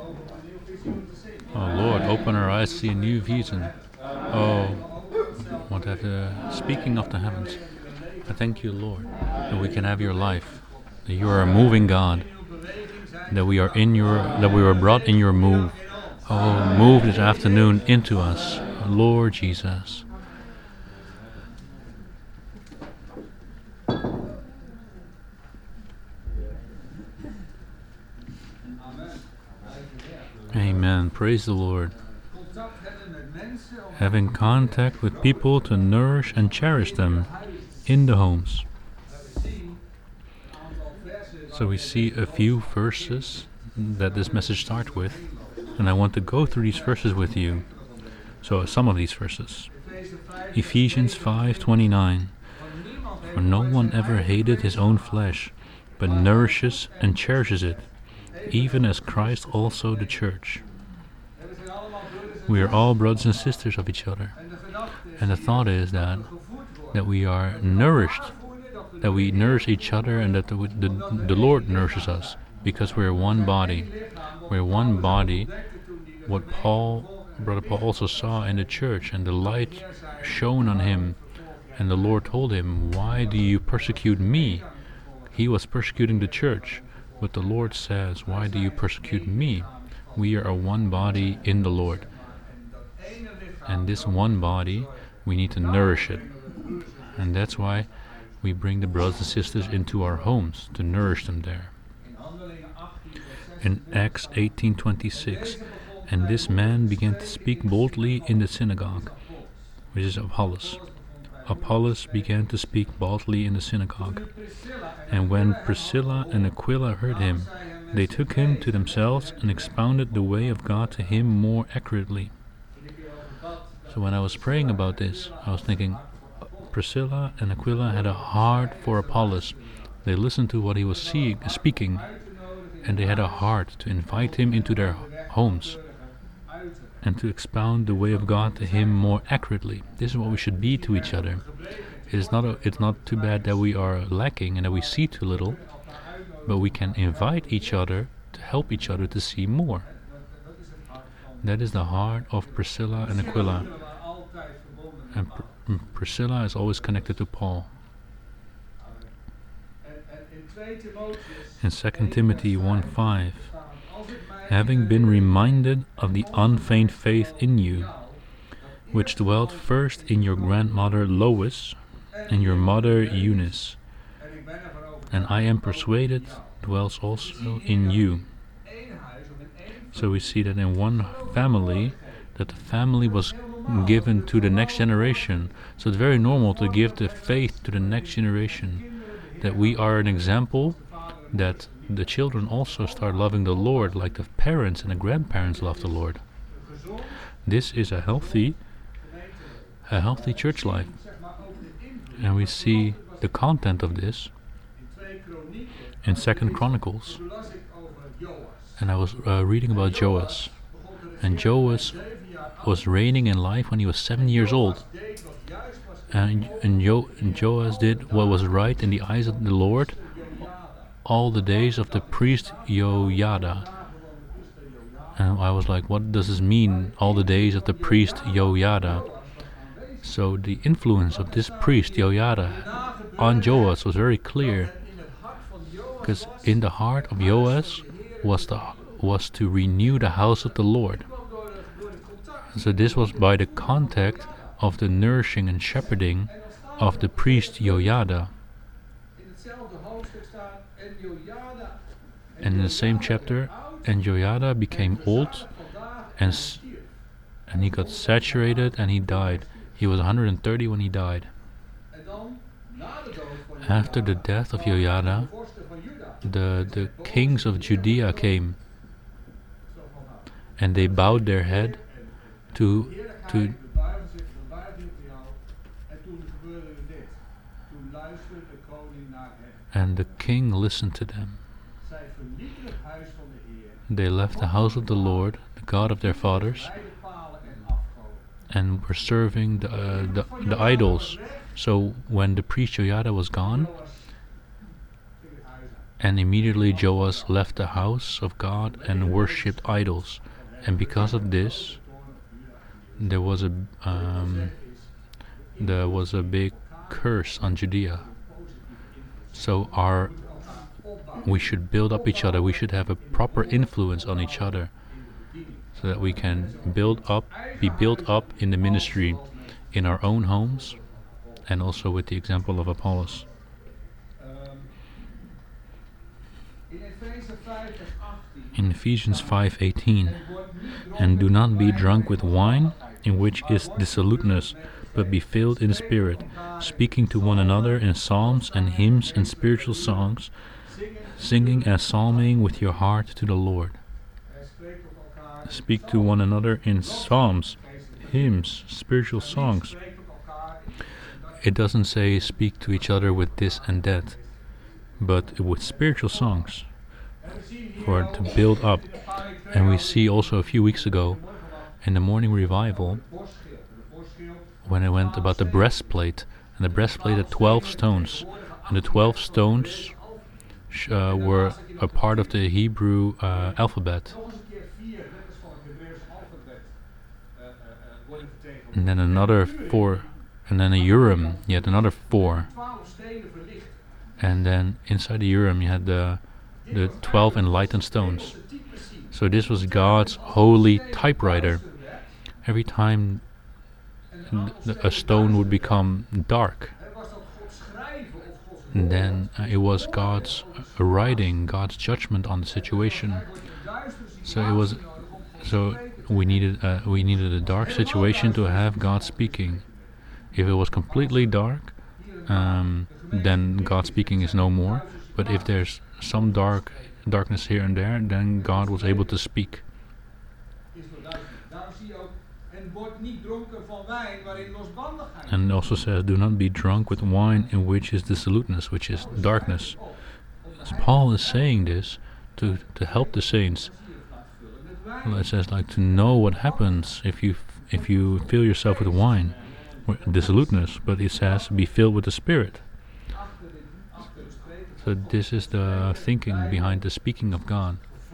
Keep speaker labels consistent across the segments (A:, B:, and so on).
A: Oh Lord, open our eyes to see a new vision. Oh, what speaking of the heavens, I thank you, Lord, that we can have your life, that you are a moving God, that we were brought in your move. Oh, move this afternoon into us, Lord Jesus. Amen. Praise the Lord. Having contact with people to nourish and cherish them in the homes. So we see a few verses that this message starts with, and I want to go through these verses with you. So some of these verses. Ephesians 5:29. For no one ever hated his own flesh, but nourishes and cherishes it, even as Christ also the church. We are all brothers and sisters of each other. And the thought is that we are nourished, that we nourish each other, and that the Lord nourishes us, because we're one body. We're one body. What Brother Paul also saw in the church, and the light shone on him, and the Lord told him, why do you persecute me? He was persecuting the church, but the Lord says, why do you persecute me? We are a one body in the Lord. And this one body, we need to nourish it. And that's why we bring the brothers and sisters into our homes, to nourish them there. In Acts 18:26, and this man began to speak boldly in the synagogue, which is Apollos. Apollos began to speak boldly in the synagogue. And when Priscilla and Aquila heard him, they took him to themselves and expounded the way of God to him more accurately. So when I was praying about this, I was thinking, Priscilla and Aquila had a heart for Apollos. They listened to what he was speaking, and they had a heart to invite him into their homes and to expound the way of God to him more accurately. This is what we should be to each other. It's not too bad that we are lacking and that we see too little, but we can invite each other to help each other to see more. That is the heart of Priscilla and Aquila. And Priscilla is always connected to Paul. In 2 Timothy 1:5, having been reminded of the unfeigned faith in you, which dwelt first in your grandmother Lois and your mother Eunice, and I am persuaded dwells also in you. So we see that in one family, that the family was given to the next generation. So it's very normal to give the faith to the next generation, that we are an example, that the children also start loving the Lord like the parents and the grandparents love the Lord. This is a healthy church life. And we see the content of this in 2 Chronicles. And I was reading about Joas. And Joas was reigning in life when he was 7 years old. And Joas did what was right in the eyes of the Lord all the days of the priest Jehoiada. And I was like, what does this mean, all the days of the priest Jehoiada? So the influence of this priest Jehoiada on Joas was very clear, because in the heart of Joas was to renew the house of the Lord. So this was by the contact of the nourishing and shepherding of the priest Jehoiada. And in the same chapter, and Jehoiada became old, and he got saturated, and he died. He was 130 when he died. After the death of Jehoiada, the kings of Judea came, and they bowed their head to and the king listened to them. They left the house of the Lord, the God of their fathers, and were serving the idols. So when the priest Jehoiada was gone, And immediately Joash left the house of God and worshipped idols. And because of this, there was a big curse on Judea. So we should build up each other. We should have a proper influence on each other, so that we can be built up in the ministry, in our own homes, and also with the example of Apollos. In Ephesians 5:18, and do not be drunk with wine, in which is dissoluteness, but be filled in the Spirit, speaking to one another in psalms and hymns and spiritual songs, singing and psalming with your heart to the Lord. Speak to one another in psalms, hymns, spiritual songs. It doesn't say speak to each other with this and that, but with spiritual songs, to build up. And we see also a few weeks ago in the morning revival, when it went about the breastplate, and the breastplate had 12 stones, and the 12 stones were a part of the Hebrew alphabet. And then another 4, and then a Urim, you had another 4. And then inside the Urim you had the 12 enlightened stones. So this was God's holy typewriter. Every time a stone would become dark, and then it was God's writing, God's judgment on the situation. So we needed a dark situation to have God speaking. If it was completely dark, then God speaking is no more. But if there's some darkness here and there, then God was able to speak. And it also says, do not be drunk with wine, in which is dissoluteness, which is darkness. As Paul is saying this to help the saints. It says to know what happens if you fill yourself with wine, dissoluteness, but it says be filled with the Spirit. So this is the thinking behind the speaking of God.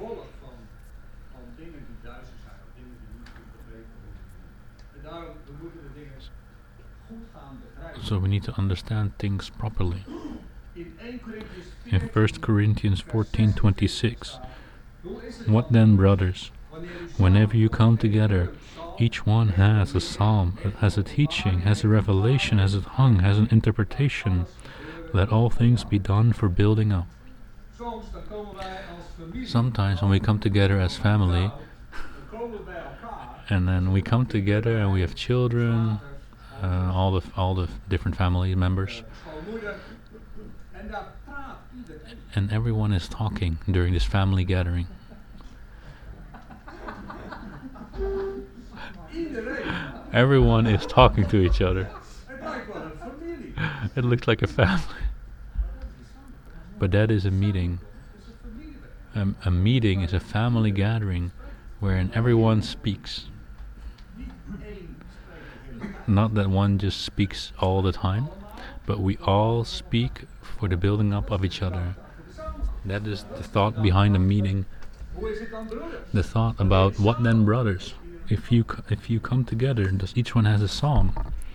A: So we need to understand things properly. In 1 Corinthians 14:26, what then, brothers? Whenever you come together, each one has a psalm, has a teaching, has a revelation, has a tongue, has an interpretation. Let all things be done for building up. Sometimes when we come together as family, and then we come together and we have children, all the different family members, and everyone is talking during this family gathering. Everyone is talking to each other. It looks like a family. But that is a meeting. A meeting is a family gathering wherein everyone speaks. Not that one just speaks all the time, but we all speak for the building up of each other. That is the thought behind the meeting. The thought about what then, brothers? If you come together, does each one has a psalm?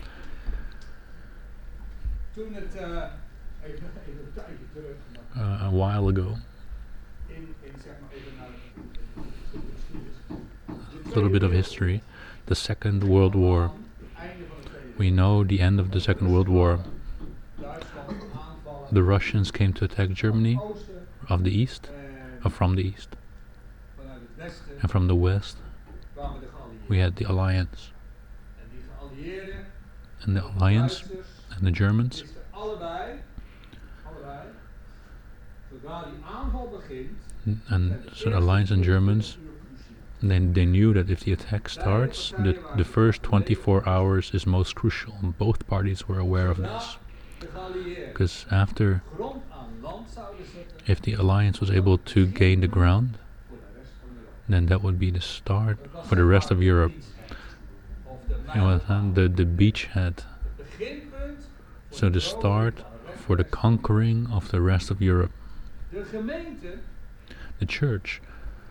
A: A while ago, a little bit of history. The Second World War. We know the end of the Second World War. The Russians came to attack Germany from the east, and from the west we had the Alliance. And the Alliance and the Germans. And so the Alliance and Germans, then they knew that if the attack starts, the first 24 hours is most crucial. And both parties were aware of this. Because if the Alliance was able to gain the ground, then that would be the start for the rest of Europe. It was the beachhead. So the start for the conquering of the rest of Europe. The church,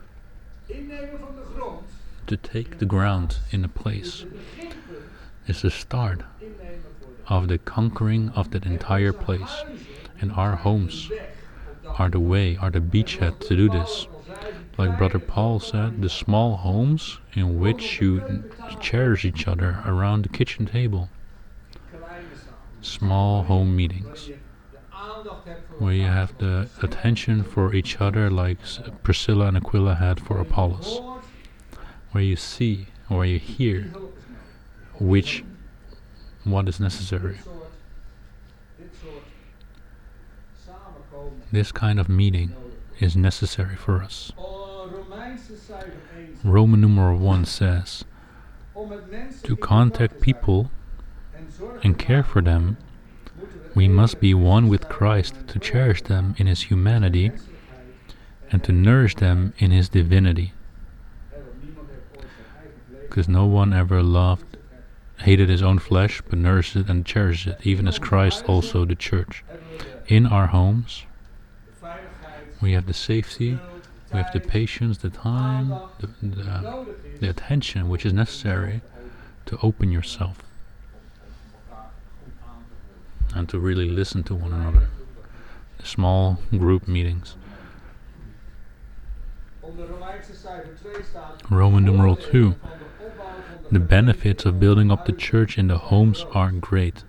A: to take the ground in a place, is the start of the conquering of that entire place. And our homes are the way, are the beachhead to do this. Like Brother Paul said, the small homes in which you cherish each other around the kitchen table. Small home meetings where you have the attention for each other like Priscilla and Aquila had for Apollos. Where you see, where you hear what is necessary. This kind of meeting is necessary for us. Roman numeral 1 says, to contact people and care for them, we must be one with Christ to cherish them in his humanity and to nourish them in his divinity. Because no one ever hated his own flesh, but nourished it and cherished it, even as Christ also the church. In our homes, we have the safety, we have the patience, the time, the attention which is necessary to open yourself and to really listen to one another. The small group meetings. Roman numeral 2. The benefits of building up the church in the homes are great.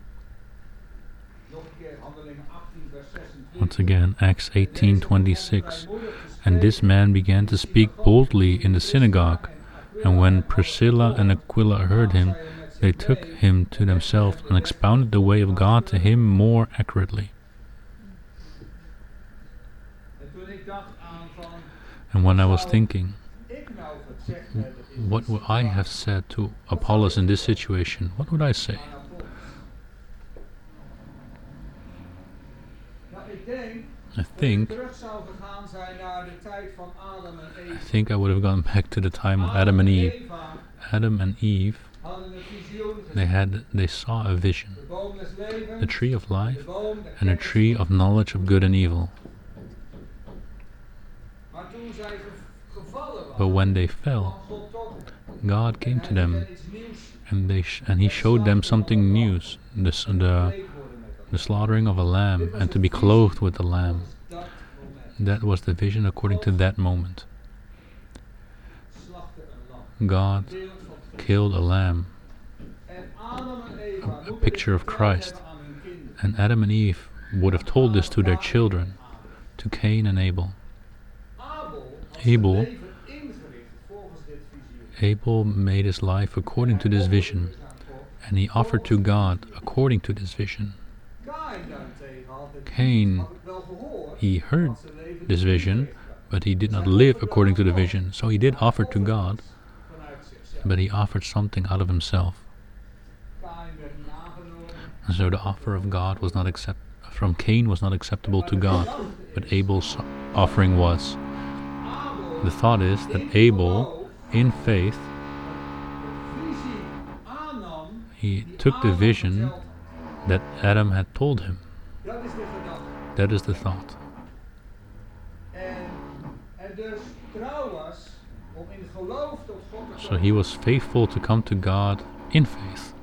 A: Once again, Acts 18:26. And this man began to speak boldly in the synagogue, and when Priscilla and Aquila heard him, they took him to themselves and expounded the way of God to him more accurately. And when I was thinking, what would I have said to Apollos in this situation? What would I say? I think I would have gone back to the time of Adam and Eve. Adam and Eve, they saw a vision, the tree of life and a tree of knowledge of good and evil. But when they fell, God came to them, and He showed them something new, the slaughtering of a lamb, and to be clothed with the lamb. That was the vision according to that moment. God killed a lamb, a picture of Christ, and Adam and Eve would have told this to their children, to Cain and Abel. Abel made his life according to this vision, and he offered to God according to this vision. Cain, he heard this vision, but he did not live according to the vision. So he did offer to God, but he offered something out of himself. And so the offer of God was not from Cain was not acceptable to God, but Abel's offering was. The thought is that Abel, in faith, he took the vision that Adam had told him. That is the thought. So he was faithful to come to God in faith.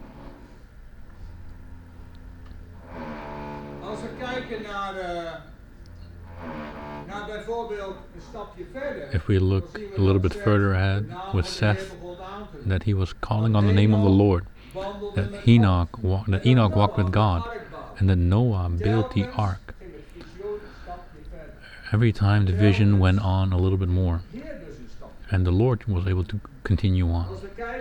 A: If we look a little bit further ahead with Seth, that he was calling on the name of the Lord, that Enoch walked with God, and that Noah built the ark. Every time the vision went on a little bit more, and the Lord was able to continue on.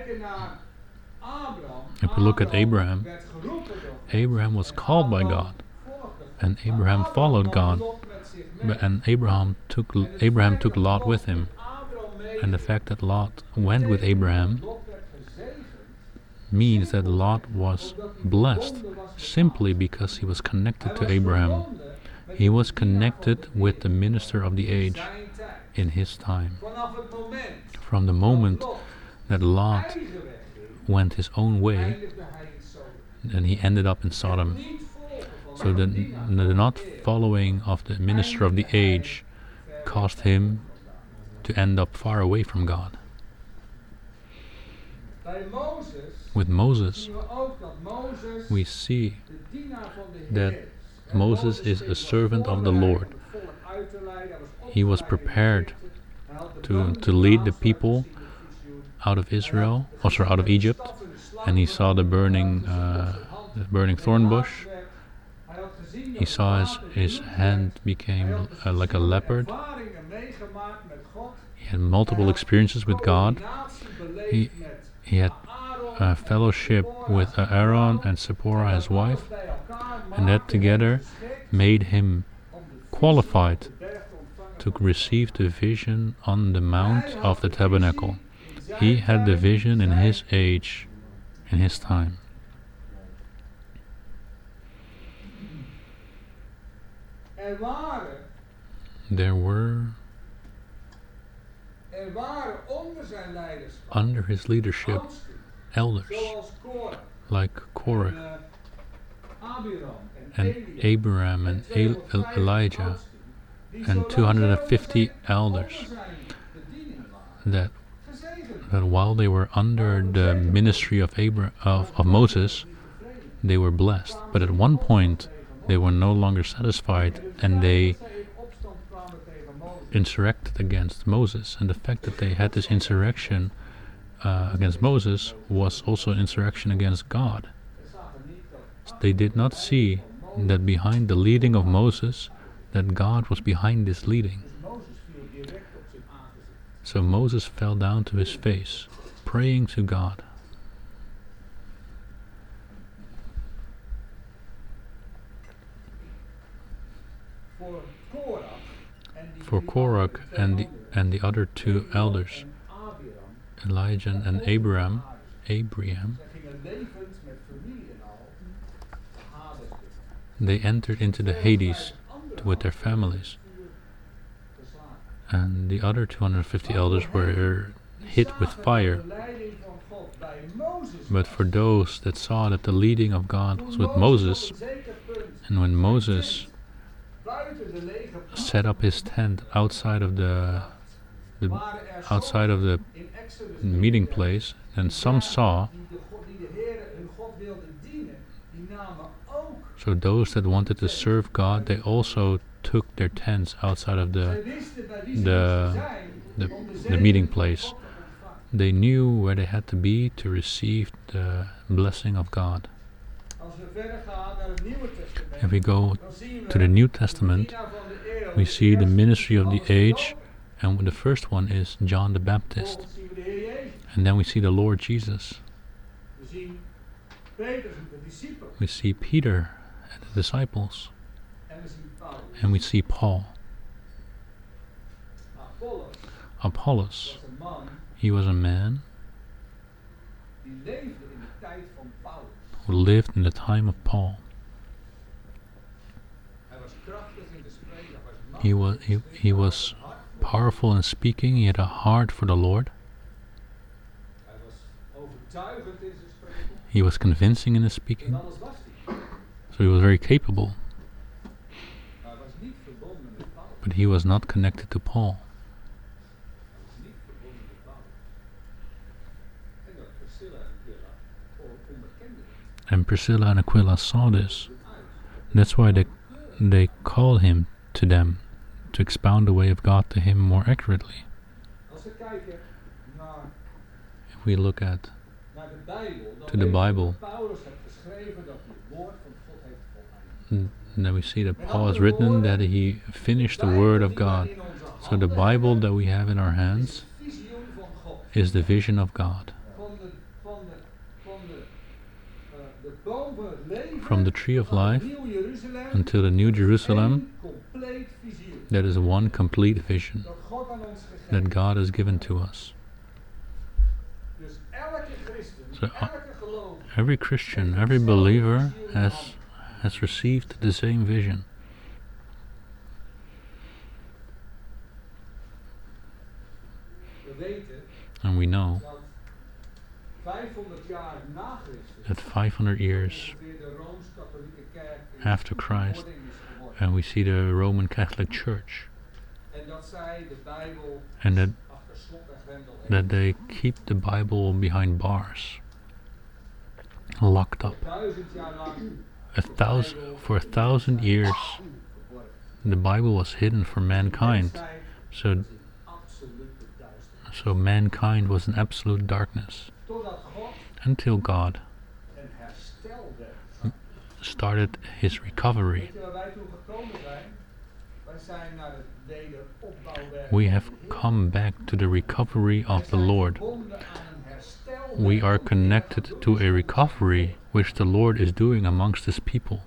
A: If we look at Abraham, Abraham was called by God, and Abraham followed God, and Abraham took Lot with him. And the fact that Lot went with Abraham means that Lot was blessed simply because he was connected to Abraham. He was connected with the minister of the age in his time. From the moment that Lot went his own way, and he ended up in Sodom. So the not following of the minister of the age caused him to end up far away from God. With Moses, we see that Moses is a servant of the Lord. He was prepared to lead the people out of Israel, also out of Egypt, and he saw the burning thorn bush. He saw his hand became like a leopard. He had multiple experiences with God. He had fellowship with Aaron and Zipporah, his wife, and that together made him qualified to receive the vision on the mount of the tabernacle. He had the vision in his age, in his time. There were under his leadership elders like Korah and Abraham and Elijah and 250 elders that while they were under the ministry of Moses, they were blessed. But at one point they were no longer satisfied, and they insurrected against Moses. And the fact that they had this insurrection against Moses was also an insurrection against God. They did not see that behind the leading of Moses, that God was behind this leading. So Moses fell down to his face, praying to God. For Korah and the other two elders, Elijah and Abraham, they entered into the Hades with their families. And the other 250 elders were hit with fire. But for those that saw that the leading of God was with Moses, and when Moses set up his tent outside of the meeting place, and some saw, so those that wanted to serve God, they also took their tents outside of the meeting place. They knew where they had to be to receive the blessing of God. If we go to the New Testament, we see the ministry of the age, and the first one is John the Baptist. And then we see the Lord Jesus. We see Peter and the disciples. And we see Paul. Apollos, he was a man who lived in the time of Paul. He was powerful in speaking. He had a heart for the Lord. He was convincing in his speaking. So he was very capable. But he was not connected to Paul. And Priscilla and Aquila saw this. That's why they called him to them to expound the way of God to him more accurately. If we look to the Bible, and then we see that Paul has written that he finished the Word of God. So the Bible that we have in our hands is the vision of God. From the tree of life until the New Jerusalem, that is one complete vision that God has given to us. So every Christian, every believer has received the same vision. And we know that 500 years after Christ, and we see the Roman Catholic Church, and that they keep the Bible behind bars, locked up. For 1,000 years, the Bible was hidden from mankind, so mankind was in absolute darkness, until God started his recovery. We have come back to the recovery of the Lord. We are connected to a recovery which the Lord is doing amongst his people.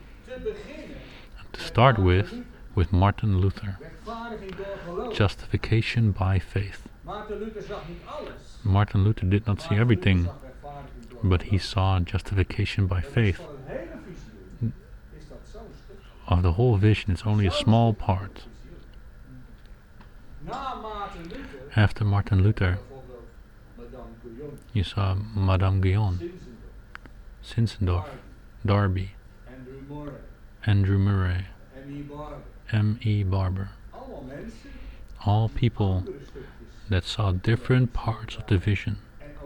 A: To start with Martin Luther. Justification by faith. Martin Luther did not see everything, but he saw justification by faith. Of the whole vision, it's only a small part. After Martin Luther, you saw Madame Guyon, Zinzendorf, Darby, Andrew Murray, M.E. Barber. All people that saw different parts of the vision.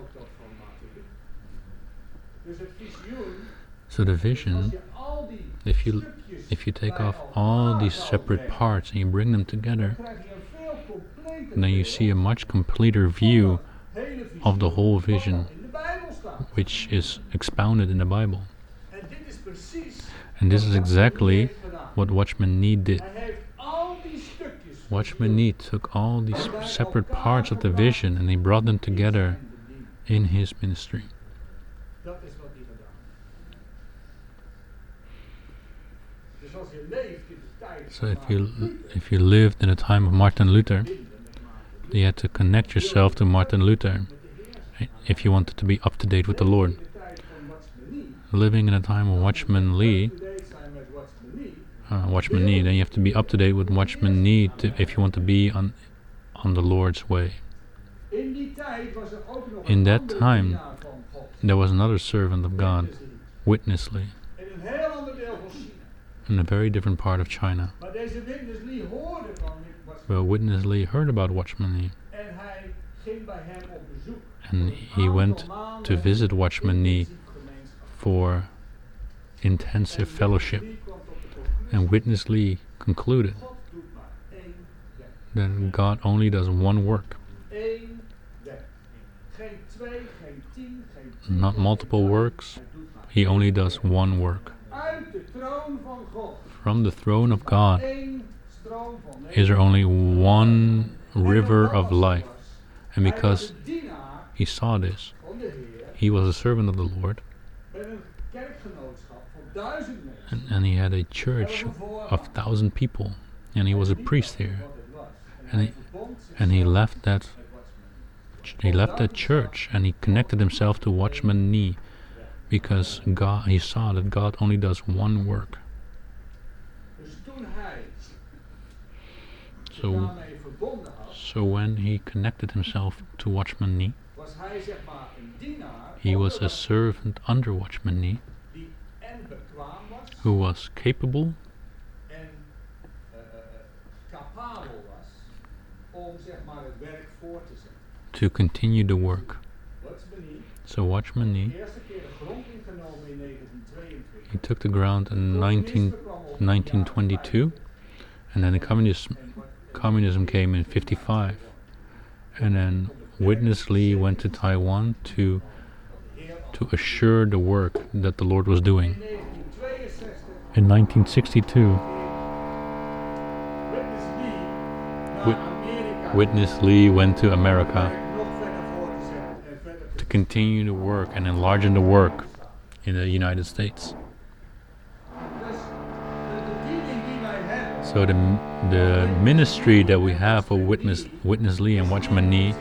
A: So the vision, if you take off all these separate parts and you bring them together, then you see a much completer view of the whole vision, which is expounded in the Bible. And this is exactly what Watchman Nee did. Watchman Nee took all these separate parts of the vision and he brought them together in his ministry. So if you lived in the time of Martin Luther, you had to connect yourself to Martin Luther if you wanted to be up to date with the Lord. Living in a time of Watchman Nee, then you have to be up to date with Watchman Nee if you want to be on the Lord's way. In that time, there was another servant of God, Witness Lee, in a very different part of China. Well, Witness Lee heard about Watchman Nee, and he went to visit Watchman Nee for intensive fellowship. And Witness Lee concluded that God only does one work, not multiple works. He only does one work. From the throne of God is there only one river of life. And because he saw this, he was a servant of the Lord, and he had a church of 1,000 people, and he was a priest here, and he left that church, and he connected himself to Watchman Nee, because he saw that God only does one work. So when he connected himself to Watchman Nee, he was a servant under Watchman Nee, who was capable to continue the work. So Watchman Nee, he took the ground in 1922, and then the communism came in 1955, and then Witness Lee went to Taiwan to assure the work that the Lord was doing. In 1962, Witness Lee went to America to continue the work and enlarge the work in the United States. So the ministry that we have of Witness Lee and Watchman Nee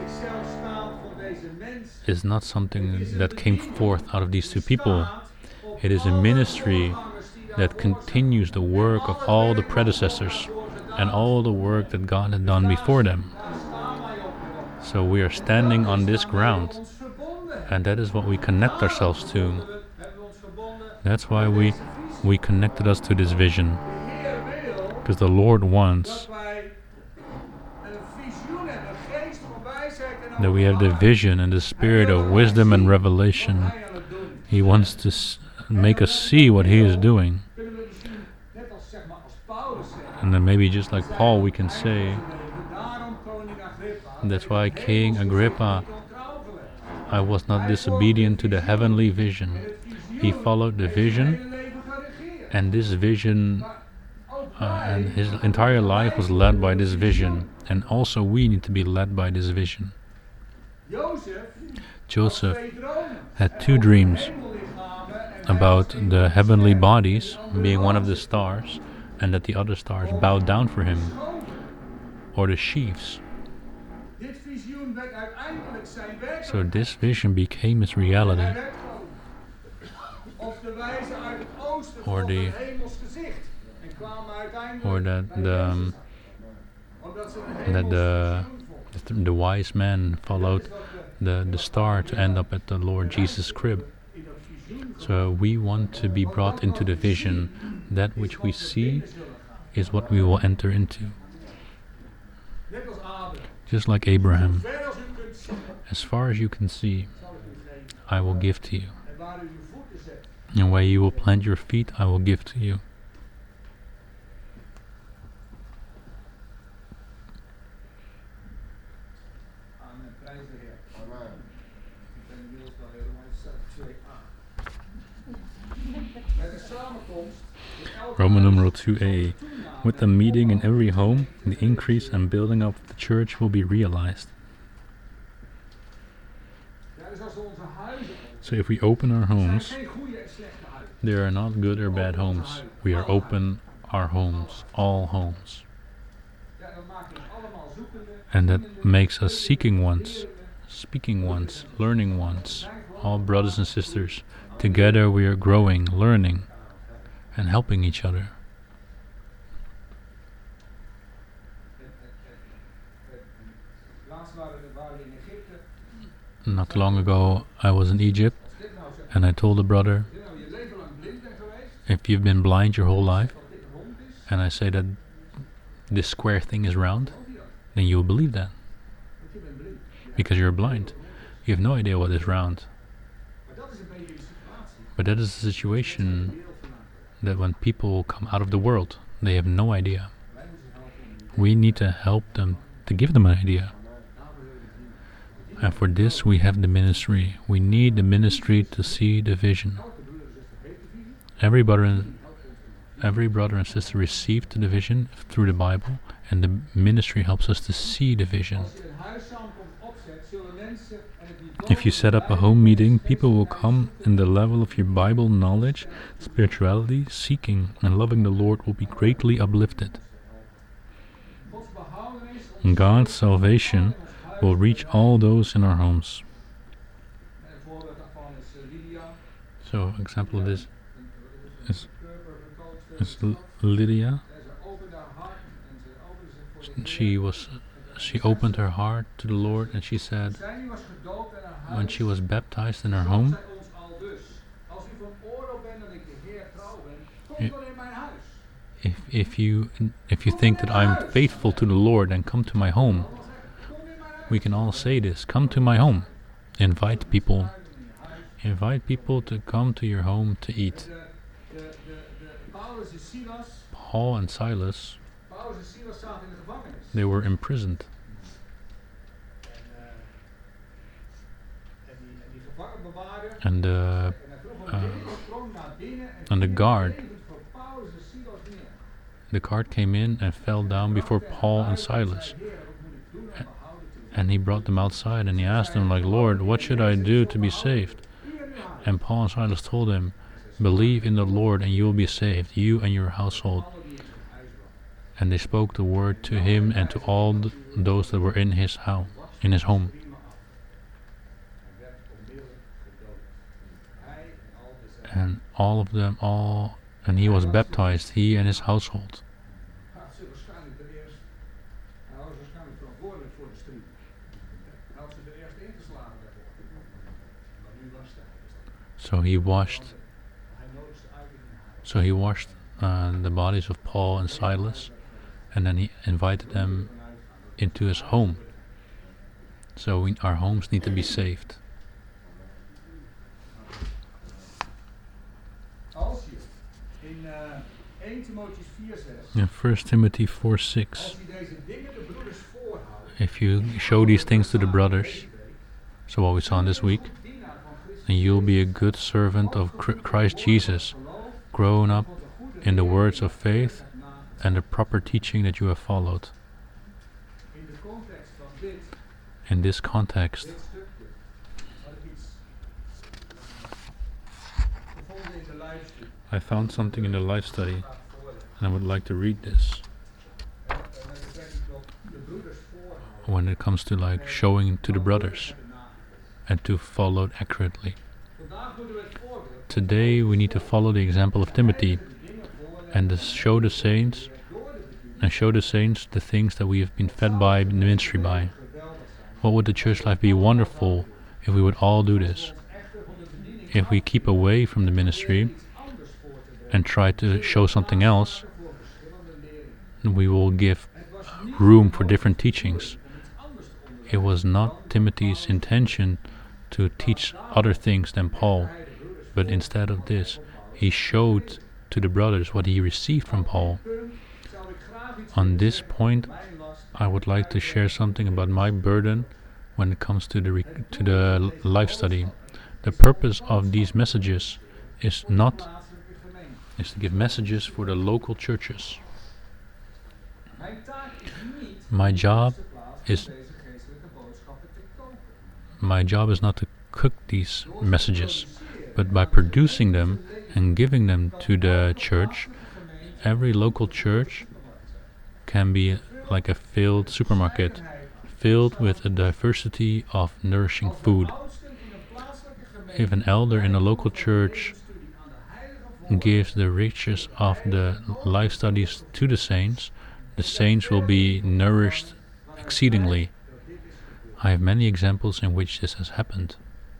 A: is not something that came forth out of these two people. It is a ministry that continues the work of all the predecessors and all the work that God had done before them. So we are standing on this ground, And that is what we connect ourselves to. That's why we connected us to this vision. Because the Lord wants that we have the vision and the spirit of wisdom and revelation. He wants to make us see what He is doing. And then maybe just like Paul we can say, that's why King Agrippa, I was not disobedient to the heavenly vision. He followed the vision, and this vision, and his entire life was led by this vision. And also we need to be led by this vision. Joseph had 2 dreams about the heavenly bodies being one of the stars, and that the other stars bowed down for him, or the sheaves. So this vision became his reality, or that the wise man followed the star to end up at the Lord Jesus' crib. So we want to be brought into the vision. That which we see is what we will enter into. Just like Abraham. As far as you can see, I will give to you. And where you will plant your feet, I will give to you. Roman numeral 2a. With the meeting in every home, the increase and building up of the church will be realized. So if we open our homes, there are not good or bad homes. We are open our homes, all homes. And that makes us seeking ones, speaking ones, learning ones, all brothers and sisters. Together we are growing, learning, and helping each other. Not long ago I was in Egypt, and I told a brother, if you've been blind your whole life, and I say that this square thing is round, then you will believe that. Because you're blind. You have no idea what is round. But that is the situation that when people come out of the world, they have no idea. We need to help them, to give them an idea. And for this we have the ministry. We need the ministry to see the vision. Every brother and sister received the vision through the Bible, and the ministry helps us to see the vision. If you set up a home meeting, people will come, and the level of your Bible knowledge, spirituality, seeking, and loving the Lord will be greatly uplifted. And God's salvation will reach all those in our homes. So, example of this is Lydia. She opened her heart to the Lord, and she said, when she was baptized in her home, if you think that I'm faithful to the Lord, then come to my home. We can all say this, come to my home. Invite people to come to your home to eat. Paul and Silas, they were imprisoned. And the guard came in and fell down before Paul and Silas. And he brought them outside, and he asked them, like, Lord, what should I do to be saved? And Paul and Silas told him, believe in the Lord and you will be saved, you and your household. And they spoke the word to him and to all those that were in his house, in his home. And all of them, and he was baptized, he and his household. So he washed. The bodies of Paul and Silas, and then he invited them into his home. So our homes need to be saved. In 1 Timothy 4:6, if you show these things to the brothers, so what we saw this week, then you'll be a good servant of Christ Jesus, grown up in the words of faith and the proper teaching that you have followed. In this context, I found something in the life study, and I would like to read this. When it comes to like showing to the brothers and to follow it accurately. Today we need to follow the example of Timothy and show the saints the things that we have been fed by in the ministry by. What would the church life be wonderful if we would all do this? If we keep away from the ministry and try to show something else, we will give room for different teachings. It was not Timothy's intention to teach other things than Paul, but instead of this, he showed to the brothers what he received from Paul. On this point, I would like to share something about my burden when it comes to the life study. The purpose of these messages is to give messages for the local churches. My job is not to cook these messages, but by producing them and giving them to the church, every local church can be like a filled supermarket, filled with a diversity of nourishing food. If an elder in a local church gives the riches of the life studies to the saints will be nourished exceedingly. I have many examples in which this has happened.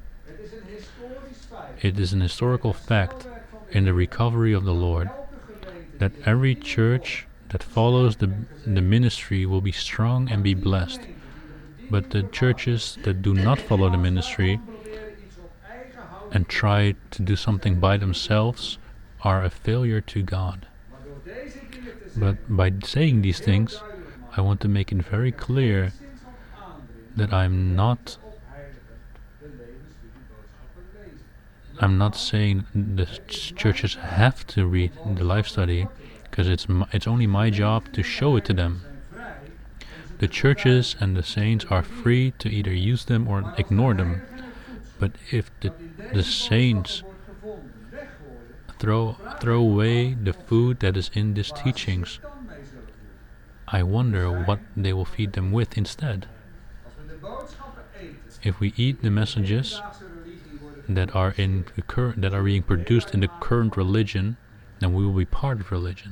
A: It is an historical fact in the recovery of the Lord that every church that follows the ministry will be strong and be blessed. But the churches that do not follow the ministry and try to do something by themselves are a failure to God. But by saying these things, I want to make it very clear that I'm not saying the churches have to read the life study, because it's only my job to show it to them. The churches and the saints are free to either use them or ignore them. But if the saints throw away the food that is in these teachings, I wonder what they will feed them with instead. If we eat the messages that are being produced in the current religion, then we will be part of religion.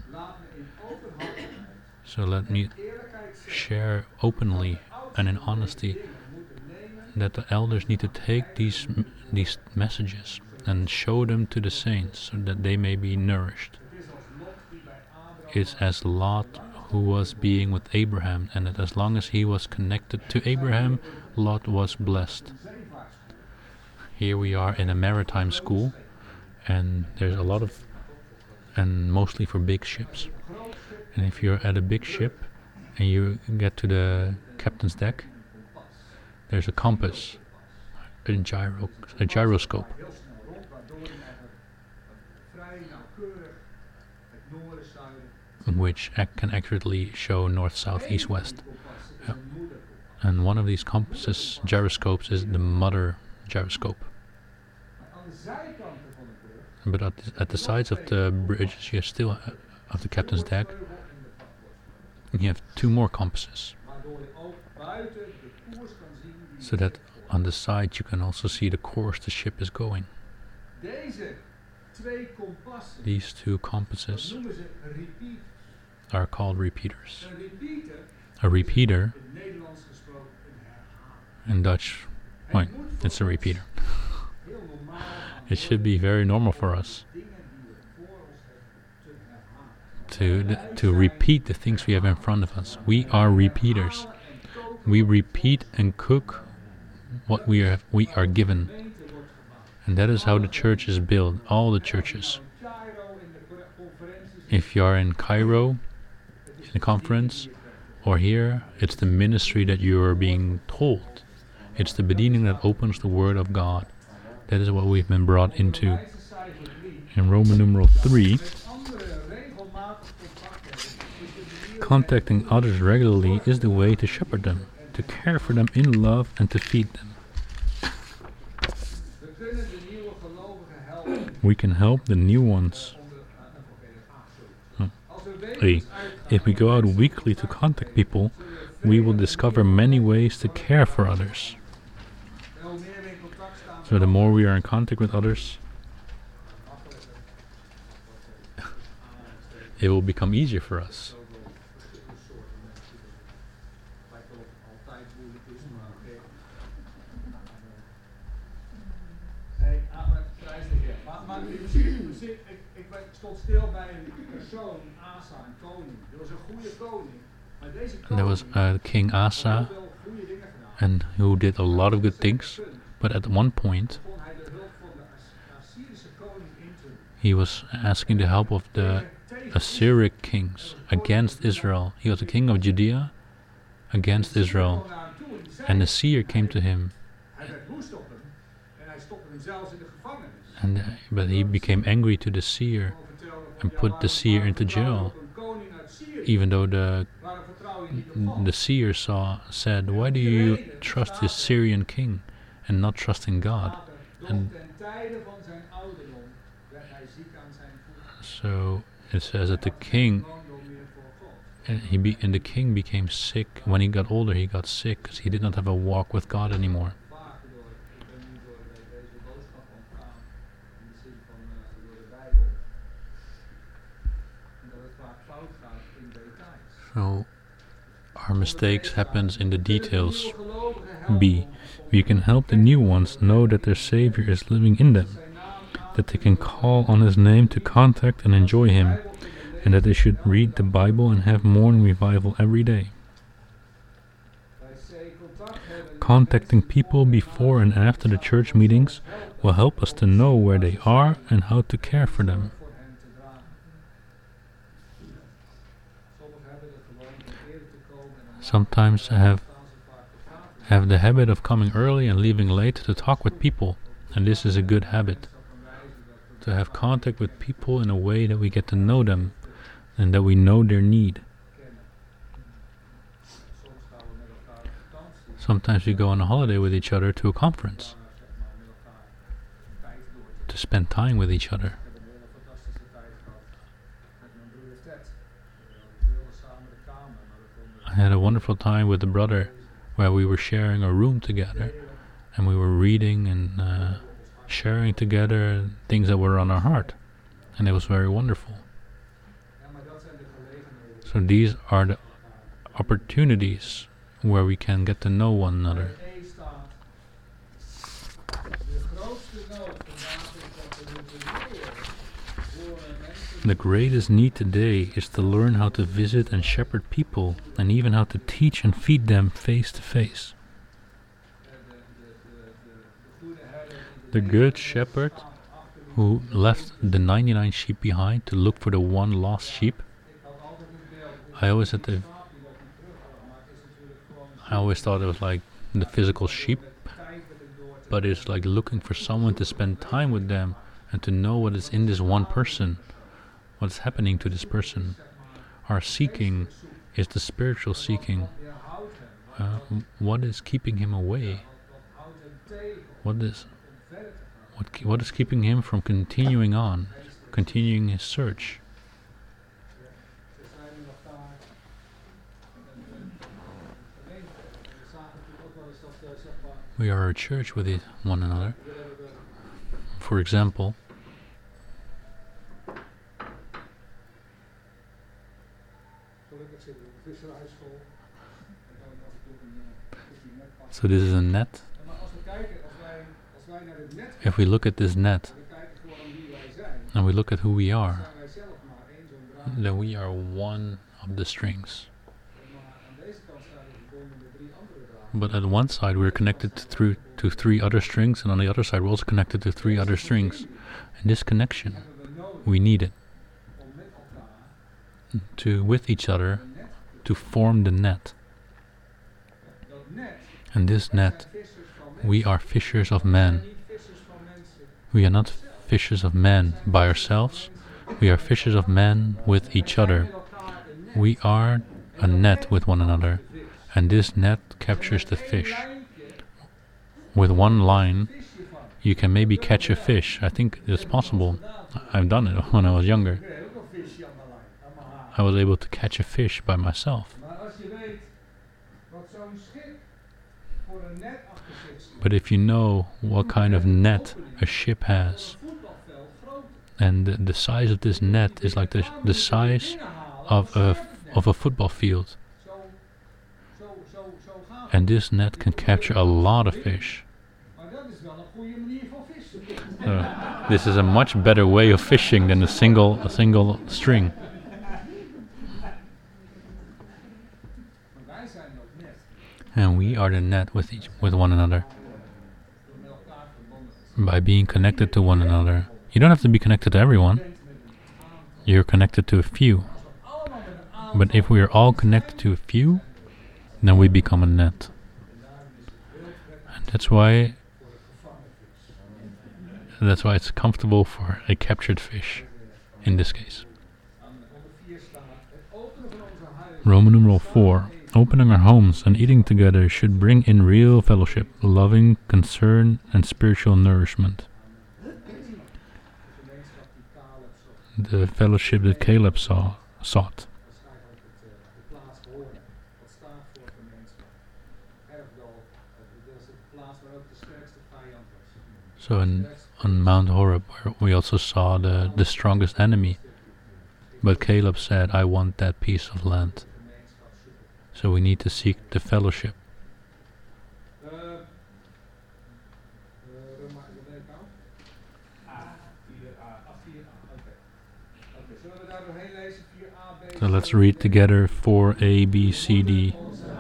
A: So let me share openly and in honesty that the elders need to take these messages and show them to the saints so that they may be nourished. It's as Lot who was being with Abraham, and that as long as he was connected to Abraham, Lot was blessed. Here we are in a maritime school, and there's a lot of, and mostly for big ships. And if you're at a big ship and you get to the captain's deck, there's a compass, a gyroscope, which can accurately show north, south, east, west. And one of these gyroscopes is the mother gyroscope. But at the sides of the bridges, you have still of the captain's deck, you have two more compasses, so that on the side you can also see the course the ship is going. These two compasses are called repeaters. A repeater, in Dutch, it's a repeater. It should be very normal for us to repeat the things we have in front of us. We are repeaters. We repeat and cook what we are given. And that is how the church is built, all the churches. If you are in Cairo, in a conference, or here, it's the ministry that you are being told. It's the bediening that opens the Word of God. That is what we've been brought into. In Roman numeral 3, contacting others regularly is the way to shepherd them, to care for them in love and to feed them. We can help the new ones. If we go out weekly to contact people, we will discover many ways to care for others. So the more we are in contact with others, it will become easier for us. There was King Asa, and who did a lot of good things, but at one point he was asking the help of the Assyrian kings against Israel. He was the king of Judea against Israel, and the seer came to him, but he became angry to the seer and put the seer into jail, even though the seer said, "Why do you trust this Syrian king and not trust in God?" And so it says that the king the king became sick. When he got older, he got sick because he did not have a walk with God anymore. So our mistakes happens in the details. B. We can help the new ones know that their Savior is living in them, that they can call on His name to contact and enjoy Him, and that they should read the Bible and have morning revival every day. Contacting people before and after the church meetings will help us to know where they are and how to care for them. Sometimes I have the habit of coming early and leaving late to talk with people, and this is a good habit. To have contact with people in a way that we get to know them and that we know their need. Sometimes we go on a holiday with each other to a conference to spend time with each other. I had a wonderful time with a brother where we were sharing a room together and we were reading and sharing together things that were on our heart, and it was very wonderful. So these are the opportunities where we can get to know one another. The greatest need today is to learn how to visit and shepherd people, and even how to teach and feed them face to face. The good shepherd who left the 99 sheep behind to look for the one lost sheep. I always thought it was like the physical sheep, but it's like looking for someone to spend time with them and to know what is in this one person, what's happening to this person. Our seeking is the spiritual seeking. What is keeping him away? What is keeping him from continuing on, continuing his search? We are a church with one another. For example, so this is a net. If we look at this net and we look at who we are, then we are one of the strings. But at one side we're connected to three other strings, and on the other side we're also connected to three other strings. And this connection, we need it with each other to form the net. And this net, we are fishers of men. We are not fishers of men by ourselves. We are fishers of men with each other. We are a net with one another, and this net captures the fish. With one line, you can maybe catch a fish. I think it's possible. I've done it when I was younger. I was able to catch a fish by myself. But if you know what kind of net a ship has, and the size of this net is like the size of a football field, and this net can capture a lot of fish. This is a much better way of fishing than a single string. And we are the net with one another. By being connected to one another. You don't have to be connected to everyone. You're connected to a few. But if we are all connected to a few, then we become a net. And that's why it's comfortable for a captured fish, in this case. Roman numeral 4. Opening our homes and eating together should bring in real fellowship, loving concern, and spiritual nourishment. The fellowship that Caleb sought. So on Mount Horeb, we also saw the strongest enemy. But Caleb said, I want that piece of land. So we need to seek the fellowship. So let's read together 4a, b, c, d.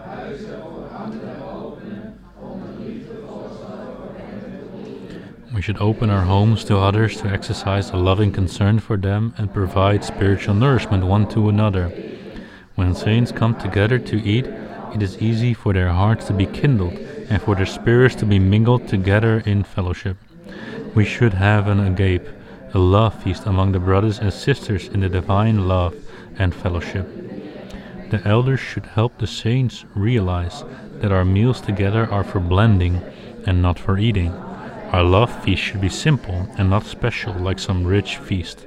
A: We should open our homes to others to exercise a loving concern for them and provide spiritual nourishment one to another. When saints come together to eat, it is easy for their hearts to be kindled and for their spirits to be mingled together in fellowship. We should have an agape, a love feast among the brothers and sisters in the divine love and fellowship. The elders should help the saints realize that our meals together are for blending and not for eating. Our love feast should be simple and not special like some rich feast.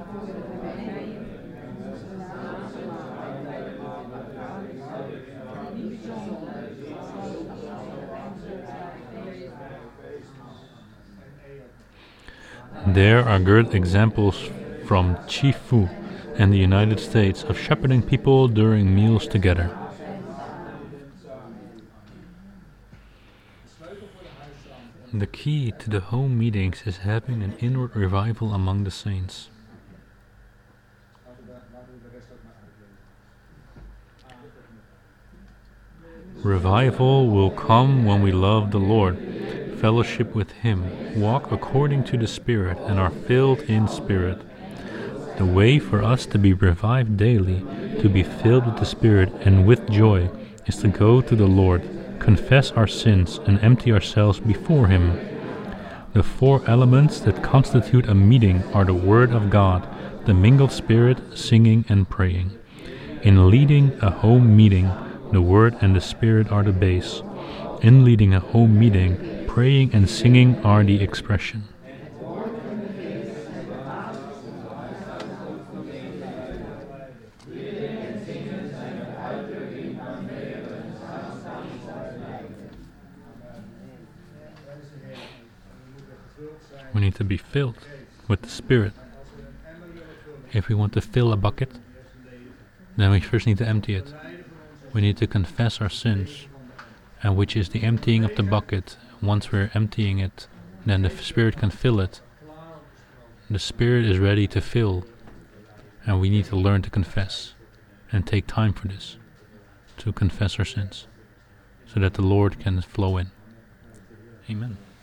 A: There are good examples from Chi Fu and the United States of shepherding people during meals together. The key to the home meetings is having an inward revival among the saints. Revival will come when we love the Lord, fellowship with Him, walk according to the Spirit, and are filled in Spirit. The way for us to be revived daily, to be filled with the Spirit and with joy, is to go to the Lord, confess our sins, and empty ourselves before Him. The 4 elements that constitute a meeting are the Word of God, the mingled Spirit, singing and praying. In leading a home meeting, the Word and the Spirit are the base. In leading a home meeting, praying and singing are the expression. We need to be filled with the Spirit. If we want to fill a bucket, then we first need to empty it. We need to confess our sins, and which is the emptying of the bucket. Once we're emptying it, then the Spirit can fill it. The Spirit is ready to fill, and we need to learn to confess and take time for this, to confess our sins, so that the Lord can flow in. Amen.